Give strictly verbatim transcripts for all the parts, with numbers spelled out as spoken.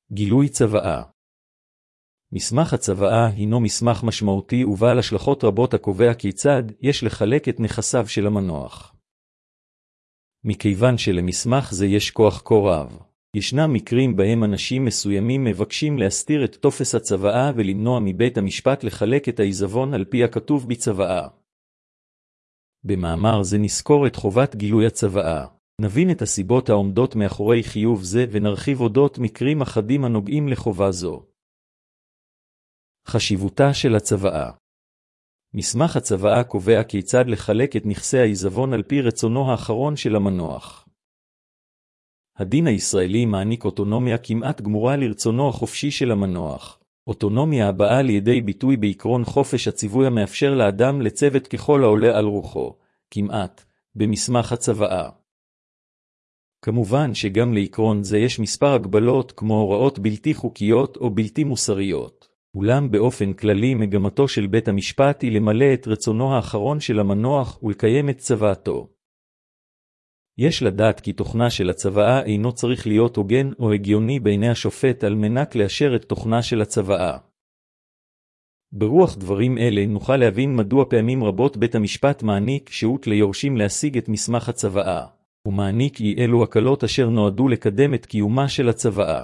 גילוי צוואה. מסמך הצוואה הינו מסמך משמעותי ובעל השלכות רבות הקובע כיצד יש לחלק את נכסיו של המנוח. מכיוון שלמסמך זה יש כוח כה רב, ישנם מקרים בהם אנשים מסוימים מבקשים להסתיר את טופס הצוואה ולמנוע מבית המשפט לחלק את העיזבון על פי הכתוב בצוואה. במאמר זה נזכור את חובת גילוי הצוואה. נבין את הסיבות העומדות מאחורי חיוב זה ונרחיב אודות מקרים אחדים הנוגעים לחובה זו. חשיבותה של הצוואה. מסמך הצוואה קובע כיצד לחלק את נכסי העיזבון על פי רצונו האחרון של המנוח. הדין הישראלי מעניק אוטונומיה כמעט גמורה לרצונו החופשי של המנוח. אוטונומיה הבאה לידי ביטוי בעקרון חופש הציווי המאפשר לאדם לצוות ככל העולה על רוחו, כמעט, במסמך הצוואה. כמובן שגם לעקרון זה יש מספר הגבלות כמו הוראות בלתי חוקיות או בלתי מוסריות. אולם באופן כללי מגמתו של בית המשפט היא למלא את רצונו האחרון של המנוח ולקיים את צוואתו. יש לדעת כי תוכנה של הצוואה אינו צריך להיות הוגן או הגיוני בעיני השופט על מנת לאשר את תוכנה של הצוואה. ברוח דברים אלה נוכל להבין מדוע פעמים רבות בית המשפט מעניק שהות ליורשים להשיג את מסמך הצוואה. ומעניק אי אלו הקלות אשר נועדו לקדם את קיומה של הצוואה.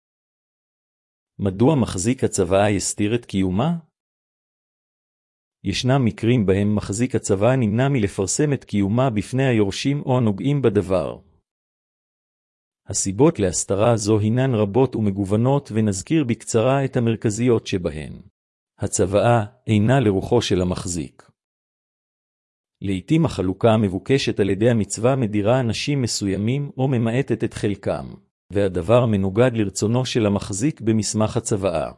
מדוע מחזיק הצוואה יסתיר את קיומה? ישנם מקרים בהם מחזיק הצוואה נמנע מלפרסם את קיומה בפני היורשים או הנוגעים בדבר. הסיבות להסתרה זו הינן רבות ומגוונות ונזכיר בקצרה את המרכזיות שבהן. הצוואה אינה לרוחו של המחזיק. לעתים החלוקה המבוקשת על ידי המצווה מדירה אנשים מסוימים או ממעטת את חלקם, והדבר מנוגד לרצונו של המחזיק במסמך הצוואה.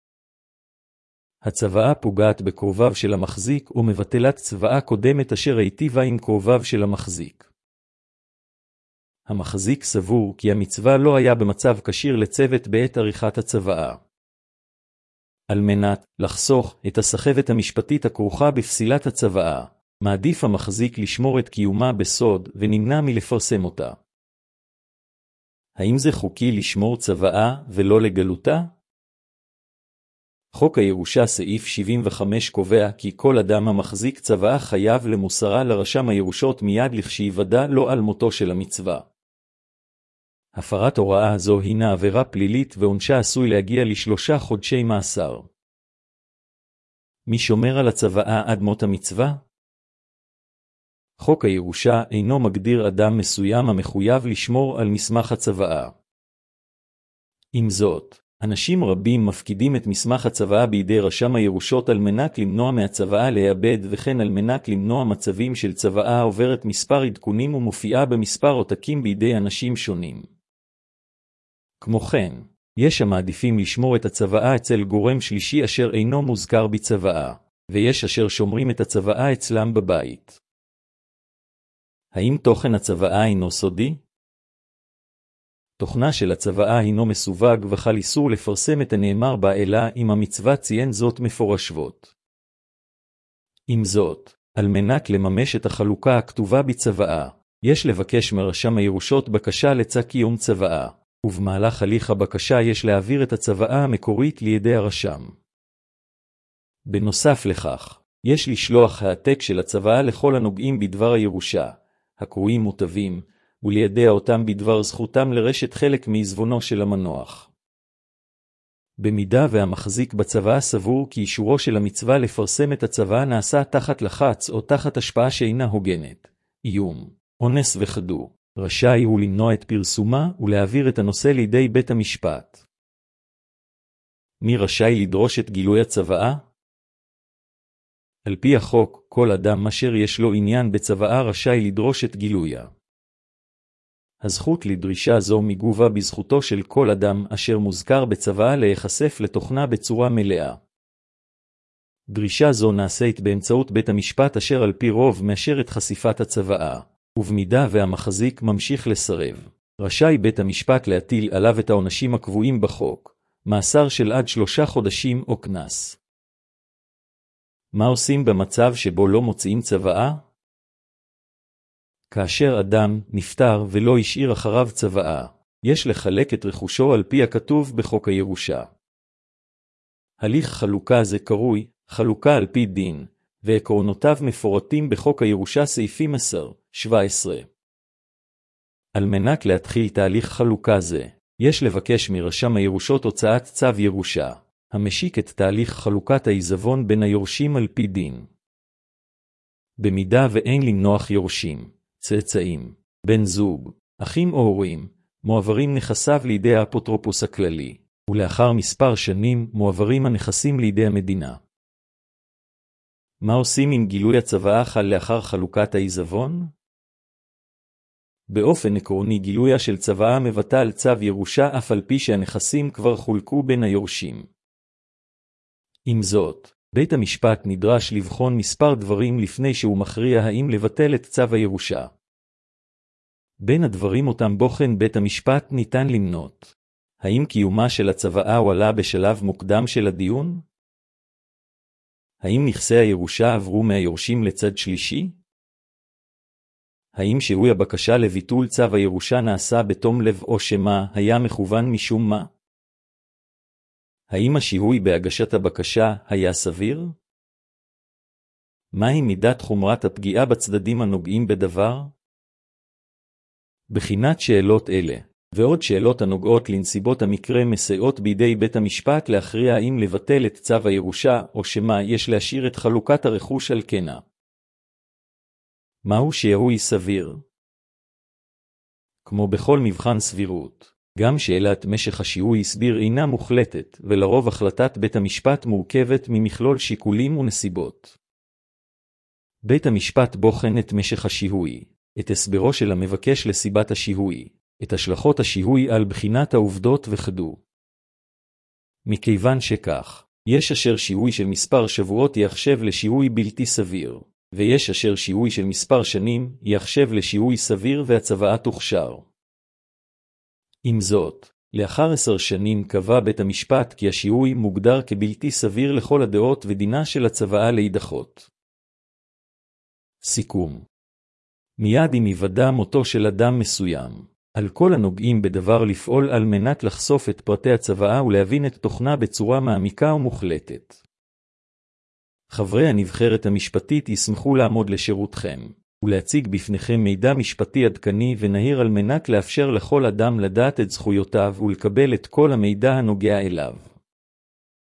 הצוואה פוגעת בקרוביו של המחזיק או מבטלת צוואה קודמת אשר היטיבה עם קרוביו של המחזיק. המחזיק סבור כי המצווה לא היה במצב כשיר לצוות בעת עריכת הצוואה. על מנת לחסוך את הסחבת המשפטית הכרוכה בפסילת הצוואה, מעדיף המחזיק לשמור את קיומה בסוד ונמנע מלפרסם אותה. האם זה חוקי לשמור צוואה ולא לגלותה? חוק הירושה סעיף שבעים וחמש קובע כי כל אדם המחזיק צוואה חייב למוסרה לרשם הירושות מיד לכשייוודע לו על מותו של המצווה. הפרת הוראה זו הינה עבירה פלילית ועונשה עשוי להגיע לשלושה חודשי מאסר. מי שומר על הצוואה עד מות המצווה? חוק הירושה אינו מגדיר אדם מסוים המחויב לשמור על מסמך הצוואה. עם זאת, אנשים רבים מפקידים את מסמך הצוואה בידי רשם הירושות על מנת למנוע מהצוואה להיאבד וכן על מנת למנוע מצבים של צוואה עוברת מספר עדכונים ומופיעה במספר עותקים בידי אנשים שונים. כמו כן, יש המעדיפים לשמור את הצוואה אצל גורם שלישי אשר אינו מוזכר בצוואה, ויש אשר שומרים את הצוואה אצלם בבית. האם תוכן הצוואה אינו סודי? תוכנה של הצוואה הינו מסווג וחל איסור לפרסם את הנאמר בה אלא אם המצווה ציין זאת מפורשות. עם זאת, על מנת לממש את החלוקה הכתובה בצוואה, יש לבקש מרשם הירושות בקשה לצו קיום צוואה, ובמהלך הליך הבקשה יש להעביר את הצוואה המקורית לידי הרשם. בנוסף לכך, יש לשלוח העתק של הצוואה לכל הנוגעים בדבר הירושה, הקרויים מוטבים, וליידע אותם בדבר זכותם לרשת חלק מעיזבונו של המנוח. במידה והמחזיק בצוואה סבור כי אישורו של המצווה לפרסם את הצוואה נעשה תחת לחץ או תחת השפעה שאינה הוגנת, איום, אונס וכדומה, רשאי הוא למנוע את פרסומה ולהעביר את הנושא לידי בית המשפט. מי רשאי לדרוש את גילוי הצוואה? על פי החוק, כל אדם אשר יש לו עניין בצוואה רשאי לדרוש את גילויה. הזכות לדרישה זו מגובה בזכותו של כל אדם אשר מוזכר בצוואה להיחשף לתוכנה בצורה מלאה. דרישה זו נעשית באמצעות בית המשפט אשר על פי רוב מאשר את חשיפת הצוואה, ובמידה והמחזיק ממשיך לסרב, רשאי בית המשפט להטיל עליו את העונשים הקבועים בחוק, מאסר של עד שלושה חודשים או קנס. מה עושים במצב שבו לא מוציאים צוואה? כאשר אדם נפטר ולא השאיר אחריו צוואה, יש לחלק את רכושו על פי הכתוב בחוק הירושה. הליך חלוקה זה קרוי חלוקה על פי דין, ועקרונותיו מפורטים בחוק הירושה סעיפים עשר שבע עשרה. על מנת להתחיל תהליך חלוקה זה, יש לבקש מרשם הירושות הוצאת צו ירושה, המשיק את תהליך חלוקת העיזבון בין היורשים על פי דין. במידה ואין למנוח יורשים, צאצאים, בן זוג, אחים או הורים, מועברים נכסיו לידי האפוטרופוס הכללי, ולאחר מספר שנים מועברים הנכסים לידי המדינה. מה עושים עם גילוי הצוואה חל לאחר חלוקת העיזבון? באופן עקרוני גילויה של צוואה מבטל צו ירושה אף על פי שהנכסים כבר חולקו בין היורשים. עם זאת, בית המשפט נדרש לבחון מספר דברים לפני שהוא מכריע האם לבטל את צו הירושה. בין הדברים אותם בוחן בית המשפט ניתן למנות. האם קיומה של הצוואה הועלה בשלב מוקדם של הדיון? האם נכסי הירושה עברו מהיורשים לצד שלישי? האם שיהוי הבקשה לביטול צו הירושה נעשה בתום לב או שמא היה מכוון משום מה? האם השיהוי בהגשת הבקשה היה סביר? מהי מידת חומרת הפגיעה בצדדים הנוגעים בדבר? בחינת שאלות אלה, ועוד שאלות הנוגעות לנסיבות המקרה מסייעות בידי בית המשפט להכריע האם לבטל את צו הירושה או שמא יש להשאיר את חלוקת הרכוש על כנה. מהו שיהוי סביר? כמו בכל מבחן סבירות, גם שאלת משך השיהוי סביר אינה מוחלטת, ולרוב החלטת בית המשפט מורכבת ממכלול שיקולים ונסיבות. בית המשפט בוחן את משך השיהוי, את הסברו של המבקש לסיבת השיהוי, את השלכות השיהוי על בחינת העובדות וכדו. מכיוון שכך, יש אשר שיהוי של מספר שבועות יחשב לשיהוי בלתי סביר, ויש אשר שיהוי של מספר שנים יחשב לשיהוי סביר והצוואה תוכשר. עם זאת, לאחר עשר שנים קבע בית המשפט כי השיהוי מוגדר כבלתי סביר לכל הדעות ודינה של הצוואה להידחות. סיכום. מיד עם היוודע מותו של אדם מסוים, על כל הנוגעים בדבר לפעול על מנת לחשוף את פרטי הצוואה ולהבין את תוכנה בצורה מעמיקה ומוחלטת. חברי הנבחרת המשפטית ישמחו לעמוד לשירותכם, ולהציג בפניכם מידע משפטי עדכני ונהיר על מנת לאפשר לכל אדם לדעת את זכויותיו ולקבל את כל המידע הנוגע אליו.